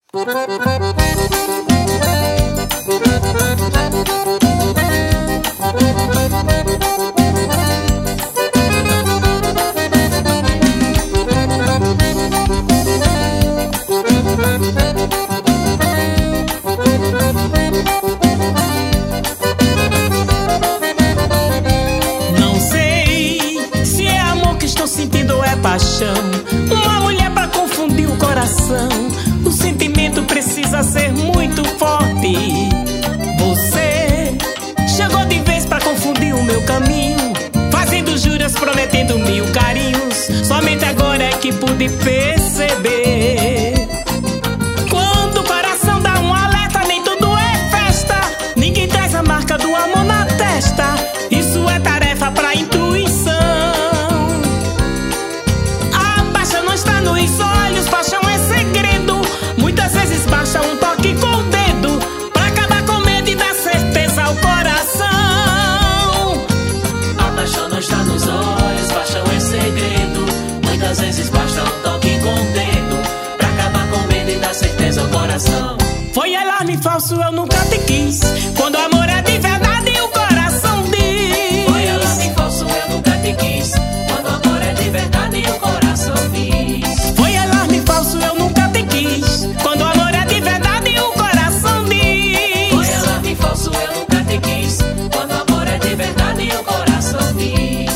Não sei se é amor que estou sentindo ou é paixão. Uma mulher pra confundir o coração. O sentimento precisa ser muito forte. Você chegou de vez pra confundir o meu caminho, fazendo juras, prometendo mil carinhos. Somente agora é que pude perceber. Quando o coração dá um alerta, nem tudo é festa. Ninguém traz a marca do amor na testa. Isso é tarefa pra intuição. A paixão não está nos olhos, paixão é segredo. Muitas vezes basta um toque com o dedo pra acabar com medo e dar certeza ao coração. A paixão não está nos olhos, paixão é segredo. Muitas vezes basta um toque com o dedo pra acabar com medo e dar certeza ao coração. Foi alarme falso, eu nunca te quis. Quando o amor é de verdade, o coração diz. Foi alarme falso, eu nunca te quis. Quando o amor é de verdade, o coração diz. Foi alarme falso, eu nunca te quis. Quando o amor é de verdade, o coração diz. Foi alarme falso, eu nunca te quis. Quando o amor é de verdade, o coração diz.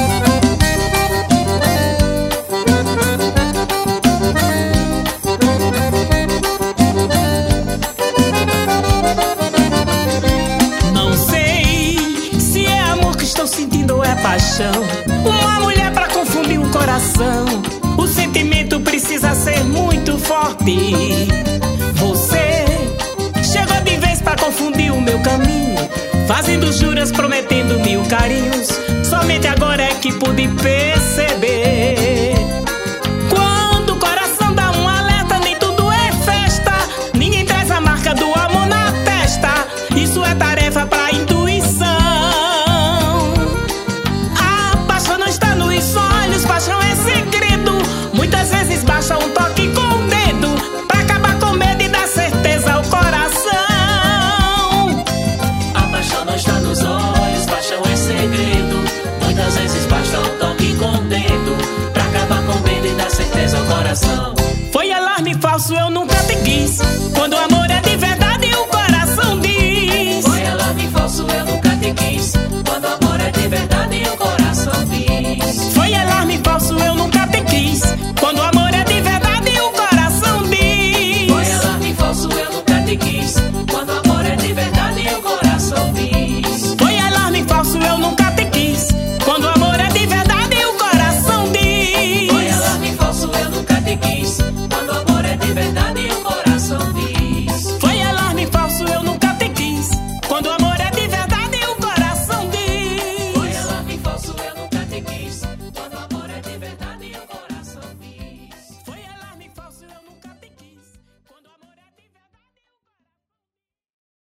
Não sei se é amor que estou sentindo ou é paixão. Uma mulher pra confundir o coração. O sentimento precisa ser muito forte. Você chegou de vez pra confundir o meu caminho, fazendo juras, prometendo mil carinhos. Somente agora é que pude perceber. Quando o coração dá um alerta, nem tudo é festa. Ninguém traz a marca do amor na testa. Isso é tarefa pra intuição. A paixão não está nos olhos, paixão é segredo. Muitas vezes basta um toque com o dedo pra acabar com medo e dar certeza ao coração. A paixão não está nos olhos, paixão é segredo. Muitas vezes basta um toque com o dedo pra acabar com medo e dar certeza ao coração. Foi alarme falso, eu nunca te quis. Quando o amor é de verdade, o coração diz. Foi alarme falso, eu nunca te quis. Quando o amor é de verdade,